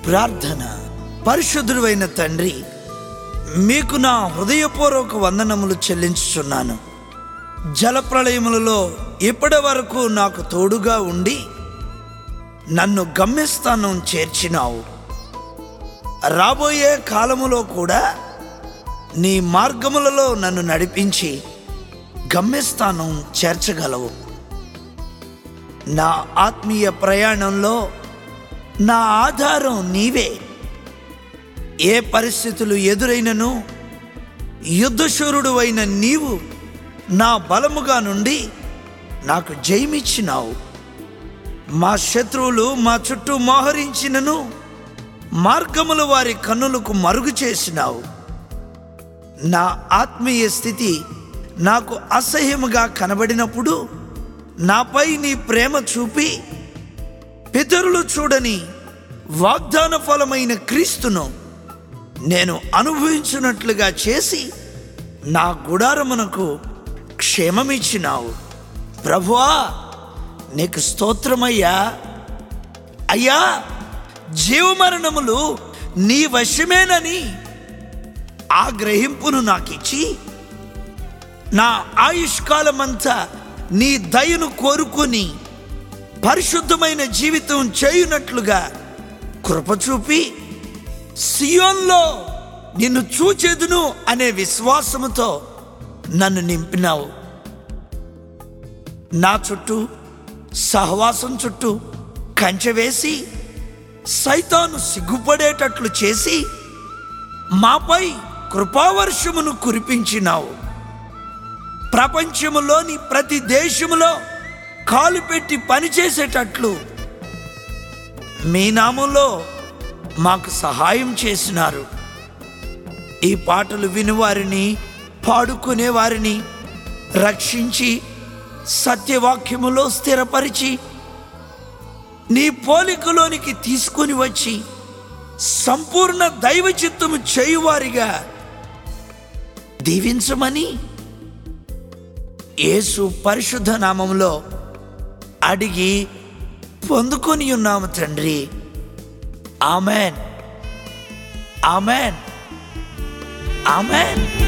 ప్రార్థన. పరిశుద్ధుడైన తండ్రి, మీకు నా హృదయపూర్వక వందనములు చెల్లించుచున్నాను. జలప్రళయములలో ఇప్పటి వరకు నాకు తోడుగా ఉండి నన్ను గమ్యస్థానం చేర్చినావు. రాబోయే కాలములో కూడా నీ మార్గములలో నన్ను నడిపించి గమ్యస్థానం చేర్చగలవు. నా ఆత్మీయ ప్రయాణంలో నా ఆధారం నీవే. ఏ పరిస్థితులు ఎదురైనను యుద్ధశూరుడు అయిన నీవు నా బలముగా నుండి నాకు జయమిచ్చినావు. మా శత్రువులు మా చుట్టూ మోహరించినను మార్గములు వారి కన్నులకు మరుగు చేసినావు. నా ఆత్మీయ స్థితి నాకు అసహ్యముగా కనబడినప్పుడు నాపై నీ ప్రేమ చూపి పితరులు చూడని వాగ్దాన ఫలమైన క్రీస్తును నేను అనుభవించున్నట్లుగా చేసి నా గుడారమునకు క్షేమమిచ్చినావు. ప్రభువా, నీకు స్తోత్రమయ్యా. అయ్యా, జీవమరణములు నీ వశమేనని ఆ గ్రహింపును నాకిచ్చి నా ఆయుష్కాలమంతా నీ దయను కోరుకొని పరిశుద్ధమైన జీవితం చేయునట్లుగా కృప చూపి సియోన్లో నిన్ను చూచెదును అనే విశ్వాసముతో నన్ను నింపినావు. నా చుట్టూ సహవాసం చుట్టూ కంచె వేసి సైతాను సిగ్గుపడేటట్లు చేసి మాపై కృపావర్షమును కురిపించినావు. ప్రపంచములోని ప్రతి దేశములో కాలు పెట్టి పనిచేసేటట్లు మీ నామంలో మాకు సహాయం చేసినారు. ఈ పాటలు వినివారిని, పాడుకునేవారిని రక్షించి సత్యవాక్యములో స్థిరపరిచి నీ పోలికలోనికి తీసుకుని వచ్చి సంపూర్ణ దైవ చిత్తము చేయువారిగా దీవించమని యేసు పరిశుద్ధ నామములో అడిగి పొందుకొని ఉన్నాము తండ్రి. Amen, amen, amen.